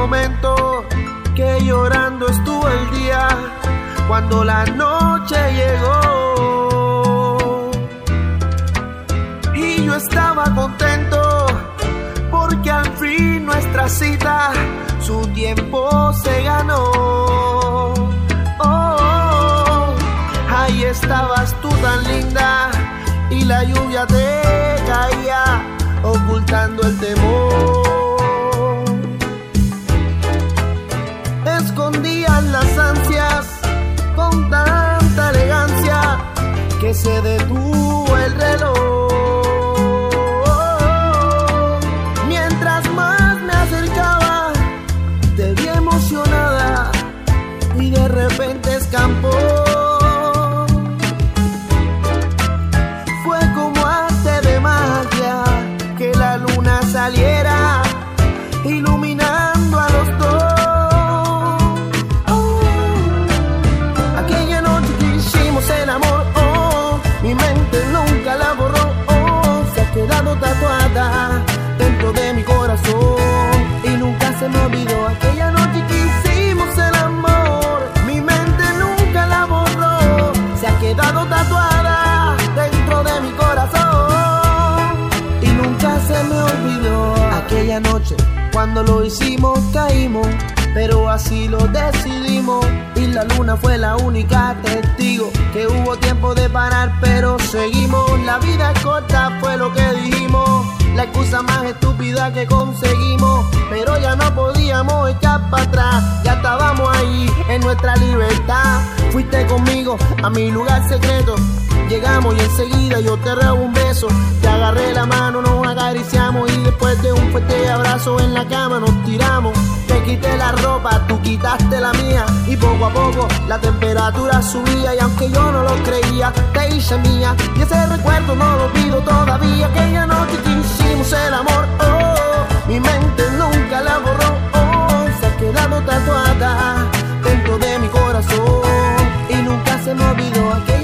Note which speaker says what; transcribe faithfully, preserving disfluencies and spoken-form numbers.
Speaker 1: momento que llorando estuvo el día cuando la noche llegó. Y yo estaba contento porque al fin nuestra cita su tiempo se ganó. Oh, ahí estabas tú tan linda y la lluvia te caía ocultando el temor. Escondías las ansias con tanta elegancia que se detuvo el reloj. Mientras más me acercaba, te vi emocionada y de repente escampó. Fue como arte de magia que la luna saliera iluminando a los dos. El amor, oh, mi mente nunca la borró, oh, se ha quedado tatuada dentro de mi corazón y nunca se me olvidó aquella noche que hicimos el amor. Mi mente nunca la borró, se ha quedado tatuada dentro de mi corazón y nunca se me olvidó aquella noche cuando lo hicimos, caímos, pero así lo decidimos y la luna fue la única testigo que hubo tiempo de parar, pero seguimos. La vida es corta, fue lo que dijimos, la excusa más estúpida que conseguimos, pero ya no podíamos echar para atrás, ya estábamos ahí en nuestra libertad. Fuiste conmigo a mi lugar secreto, llegamos y enseguida yo te robo un beso, te agarré la mano, nos acariciamos y después de un fuerte abrazo en la cama nos tiramos. Te quité la ropa, tú quitaste la mía y poco a poco la temperatura subía y aunque yo no lo creía, te hice mía y ese recuerdo no lo olvido todavía. Aquella noche que hicimos el amor, oh, mi mente nunca la borró, oh, se ha quedado tatuada dentro de mi corazón y nunca se me olvidó aquella